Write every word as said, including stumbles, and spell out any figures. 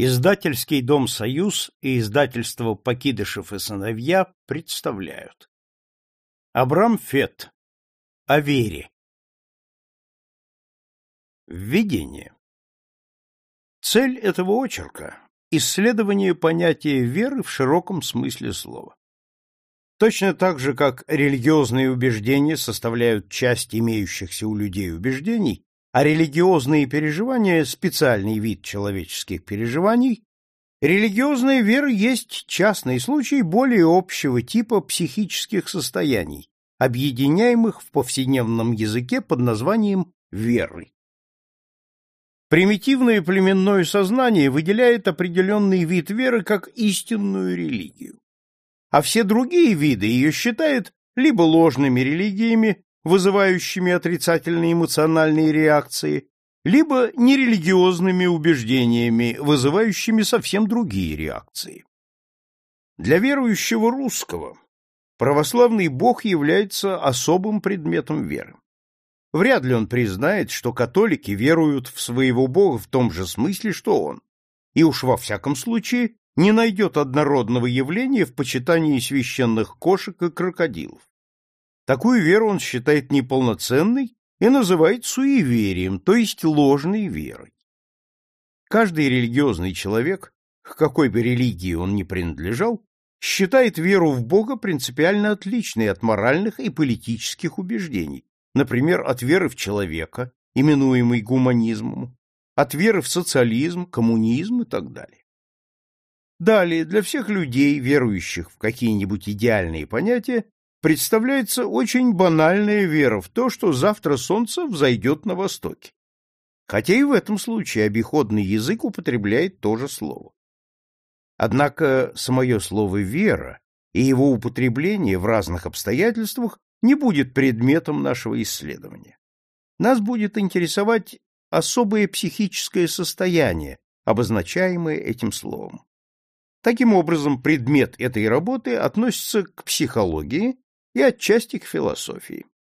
Издательский дом «Союз» и издательство «Покидышев и сыновья» представляют. Абрам Фет. О вере. Введение. Цель этого очерка – исследование понятия веры в широком смысле слова. Точно так же, как религиозные убеждения составляют часть имеющихся у людей убеждений, а религиозные переживания – специальный вид человеческих переживаний, религиозная вера есть частный случай более общего типа психических состояний, объединяемых в повседневном языке под названием верой. Примитивное племенное сознание выделяет определенный вид веры как истинную религию, а все другие виды ее считают либо ложными религиями, вызывающими отрицательные эмоциональные реакции, либо нерелигиозными убеждениями, вызывающими совсем другие реакции. Для верующего русского православный Бог является особым предметом веры. Вряд ли он признает, что католики веруют в своего Бога в том же смысле, что он, и уж во всяком случае не найдет однородного явления в почитании священных кошек и крокодилов. Такую веру он считает неполноценной и называет суеверием, то есть ложной верой. Каждый религиозный человек, к какой бы религии он ни принадлежал, считает веру в Бога принципиально отличной от моральных и политических убеждений, например, от веры в человека, именуемой гуманизмом, от веры в социализм, коммунизм и так далее. Далее, для всех людей, верующих в какие-нибудь идеальные понятия, представляется очень банальная вера в то, что завтра солнце взойдет на востоке. Хотя и в этом случае обиходный язык употребляет то же слово. Однако самое слово «вера» и его употребление в разных обстоятельствах не будет предметом нашего исследования. Нас будет интересовать особое психическое состояние, обозначаемое этим словом. Таким образом, предмет этой работы относится к психологии и отчасти к философии.